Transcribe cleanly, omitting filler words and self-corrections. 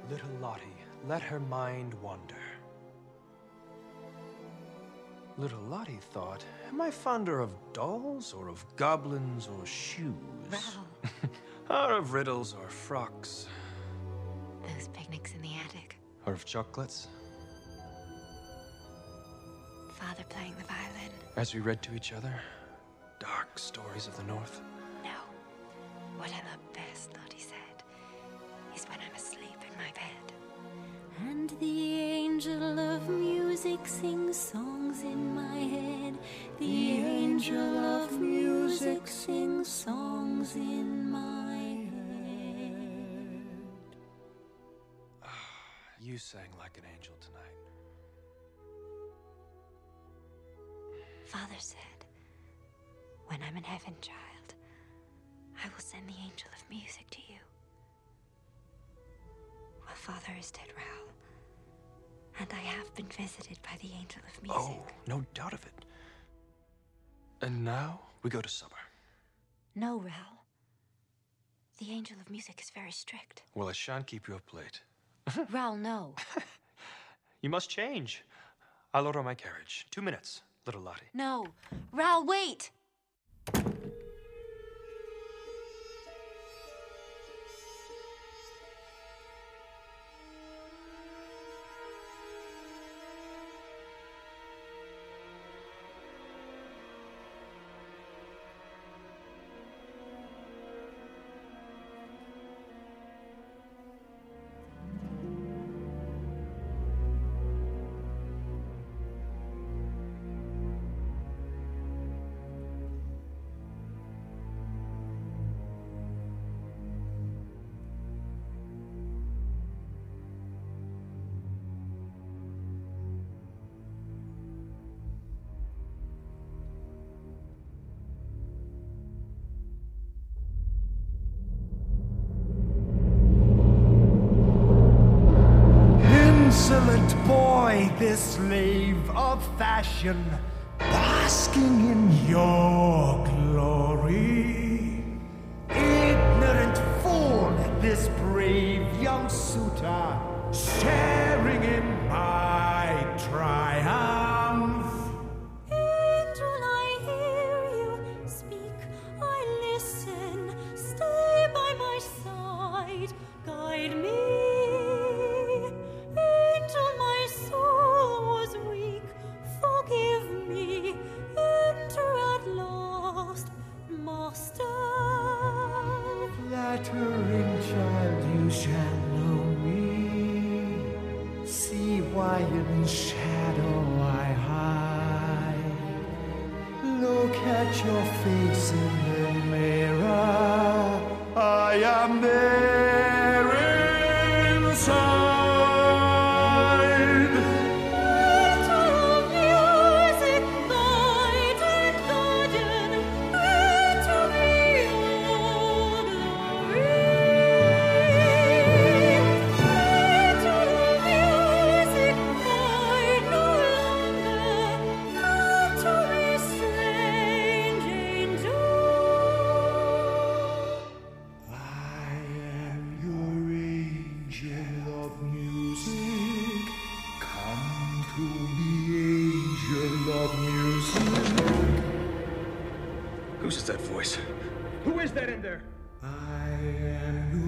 Little Lottie, let her mind wander. Little Lottie thought, am I fonder of dolls or of goblins or shoes? Raoul. Or of riddles or frocks? Those picnics in the attic. Or of chocolates? Father playing the violin. As we read to each other, dark stories of the North. No. What I love best, Lottie said, is when I'm asleep in my bed. And the angel of music sings songs in my head. The angel of music sings songs in my head. You sang like an angel tonight. Father said, when I'm in heaven, child, I will send the angel of music to you. Well, Father is dead, Raoul. And I have been visited by the angel of music. Oh, no doubt of it. And now we go to supper. No, Raoul. The angel of music is very strict. Well, I shan't keep you up late. Raoul, no. You must change. I'll order my carriage. 2 minutes, little Lottie. No. Raoul, wait! Insolent boy, this slave of fashion, basking in your glory. Ignorant fool, this brave young suitor, sharing in my triumph. Angel, I hear you speak, I listen. Stay by my side, guide me. Angel, my soul was weak, forgive me. Enter at last, master. Flattering child, you shall know me. See why in shadow I hide. Look at your face in the mirror. I am there inside. Whose is that voice? Who is that in there? I am